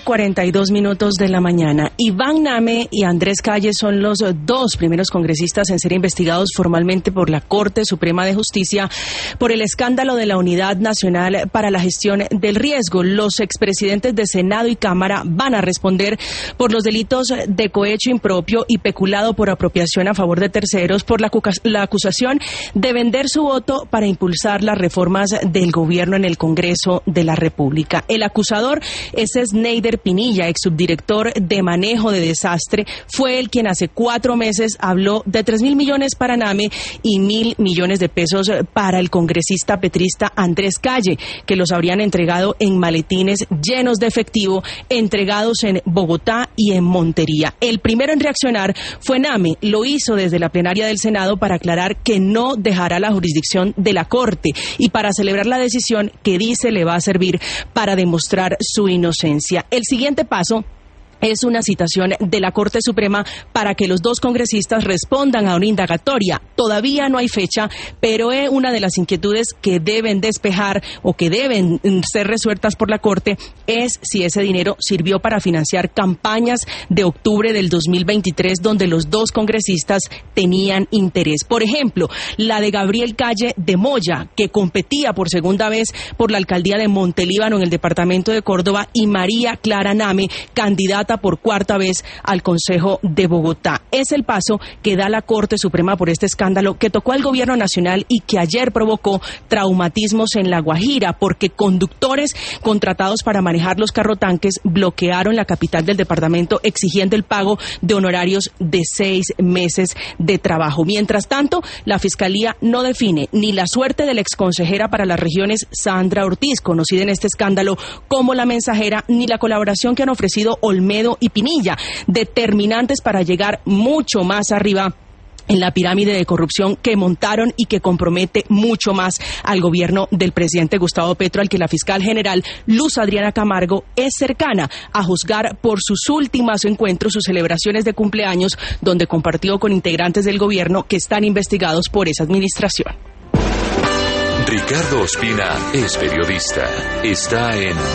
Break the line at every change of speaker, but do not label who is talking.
42 de la mañana. Iván Name y Andrés Calle son los dos primeros congresistas en ser investigados formalmente por la Corte Suprema de Justicia por el escándalo de la Unidad Nacional para la Gestión del Riesgo. Los expresidentes de Senado y Cámara van a responder por los delitos de cohecho impropio y peculado por apropiación a favor de terceros por la acusación de vender su voto para impulsar las reformas del gobierno en el Congreso de la República. El acusador es Sneider Pinilla, ex subdirector de manejo de desastre. Fue él quien hace 4 meses habló de 3.000 millones para Name y 1.000 millones de pesos para el congresista petrista Andrés Calle, que los habrían entregado en maletines llenos de efectivo, entregados en Bogotá y en Montería. El primero en reaccionar fue Name. Lo hizo desde la plenaria del Senado para aclarar que no dejará la jurisdicción de la Corte y para celebrar la decisión que dice le va a servir para demostrar su inocencia. El siguiente paso es una citación de la Corte Suprema para que los dos congresistas respondan a una indagatoria. Todavía no hay fecha, pero es una de las inquietudes que deben despejar o que deben ser resueltas por la Corte es si ese dinero sirvió para financiar campañas de octubre del 2023 donde los dos congresistas tenían interés. Por ejemplo, la de Gabriel Calle de Moya, que competía por segunda vez por la alcaldía de Montelíbano en el departamento de Córdoba, y María Clara Name, candidata por 4ª vez al Consejo de Bogotá. Es el paso que da la Corte Suprema por este escándalo que tocó al gobierno nacional y que ayer provocó traumatismos en La Guajira, porque conductores contratados para manejar los carrotanques bloquearon la capital del departamento exigiendo el pago de honorarios de 6 meses de trabajo. Mientras tanto, la Fiscalía no define ni la suerte de la exconsejera para las regiones Sandra Ortiz, conocida en este escándalo como la mensajera, ni la colaboración que han ofrecido Olmedo y Pinilla, determinantes para llegar mucho más arriba en la pirámide de corrupción que montaron y que compromete mucho más al gobierno del presidente Gustavo Petro, al que la fiscal general Luz Adriana Camargo es cercana, a juzgar por sus últimos encuentros, sus celebraciones de cumpleaños, donde compartió con integrantes del gobierno que están investigados por esa administración.
Ricardo Ospina es periodista. Está en